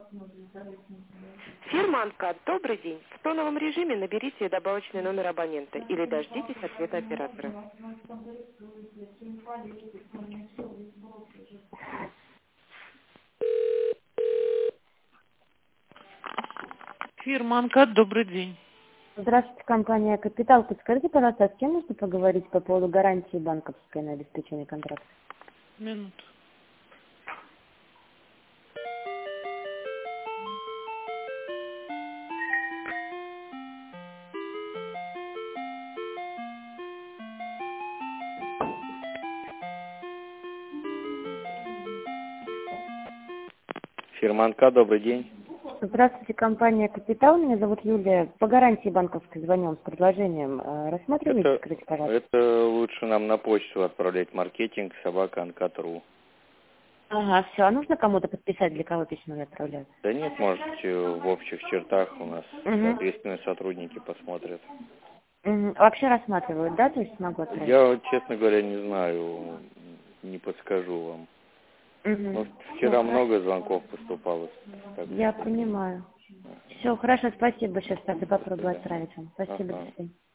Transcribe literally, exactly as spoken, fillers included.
Фирма «Анкад». Добрый день. В тоновом режиме наберите добавочный номер абонента или дождитесь ответа оператора. Фирма «Анкад», добрый день. Здравствуйте, компания «Капитал». Подскажите, пожалуйста, а с кем нужно поговорить по поводу гарантии банковской на обеспечение контракта? Минуту. Фирма «Анкад», добрый день. Здравствуйте, компания «Капитал». Меня зовут Юлия. По гарантии банковской звоним с предложением. Э, Рассматриваете, Это, скажите, пожалуйста? это лучше нам на почту отправлять маркетинг собака анкад точка ру. Ага, все. А нужно кому-то подписать, для кого письмо отправлять? Да нет, можете в общих чертах, у нас Угу. ответственные сотрудники посмотрят. Угу. Вообще рассматривают, да? То есть могу отправить? Я, честно говоря, не знаю, не подскажу вам. Угу. Ну, Все, вчера много звонков поступало. Так я что- понимаю. Все, хорошо, спасибо большое, тогда попробую До свидания. отправить вам. Спасибо, Ага. до свидания.